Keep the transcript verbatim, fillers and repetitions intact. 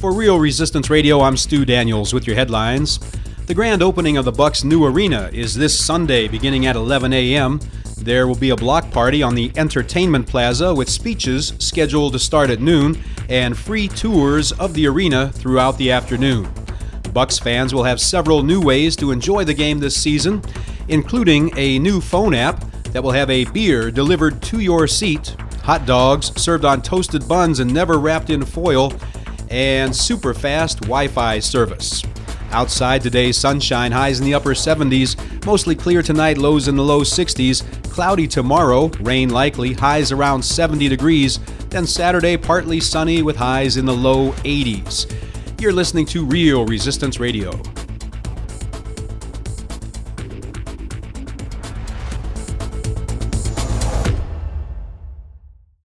For Real Resistance Radio, I'm Stu Daniels with your headlines. The grand opening of the Bucks' new arena is this Sunday beginning at eleven a.m. There will be a block party on the Entertainment Plaza with speeches scheduled to start at noon and free tours of the arena throughout the afternoon. Bucks fans will have several new ways to enjoy the game this season, including a new phone app that will have a beer delivered to your seat, hot dogs served on toasted buns and never wrapped in foil, and super fast Wi-Fi service. Outside today, sunshine, highs in the upper seventies, mostly clear tonight, lows in the low sixties, cloudy tomorrow, rain likely, highs around seventy degrees, then Saturday partly sunny with highs in the low eighties. You're listening to Real Resistance Radio.